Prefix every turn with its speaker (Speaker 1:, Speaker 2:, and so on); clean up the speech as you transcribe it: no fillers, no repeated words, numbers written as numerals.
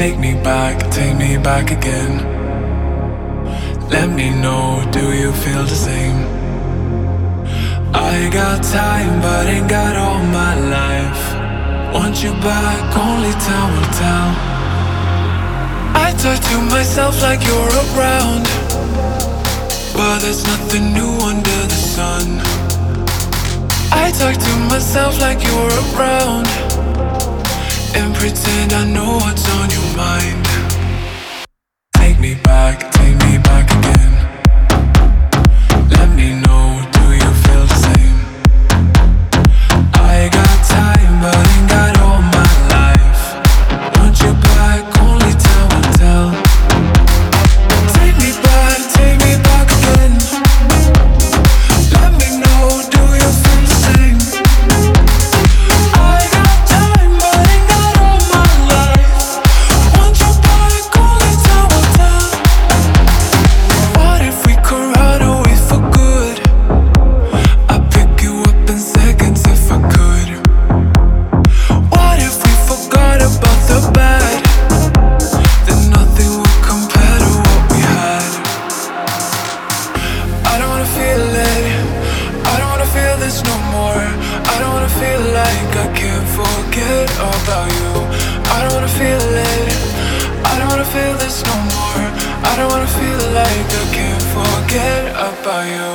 Speaker 1: take me back again. Let me know, do you feel the same? I got time, but ain't got all my life. Want you back, only time will tell. I talk to myself like you're around, but there's nothing new under the sun. I talk to myself like you're around, and pretend I know what's on your mind. Take me back again. Let me know, do you feel the same? I got time, but ain't got all my life. Want you back, only time will tell. Take me back again. Let me know, do you feel the same? I got time, but ain't got all my life. Want you back, only time will tell. What if we could run away for good? I'd pick you up in seconds if I could. What if we forgot about the bad? Then nothing would compare to what we had. I don't wanna feel it, I don't wanna feel this no more. I don't wanna feel like I can't forget about you. I don't wanna feel it, I don't wanna feel this no more. I don't wanna feel like I can't forget about you.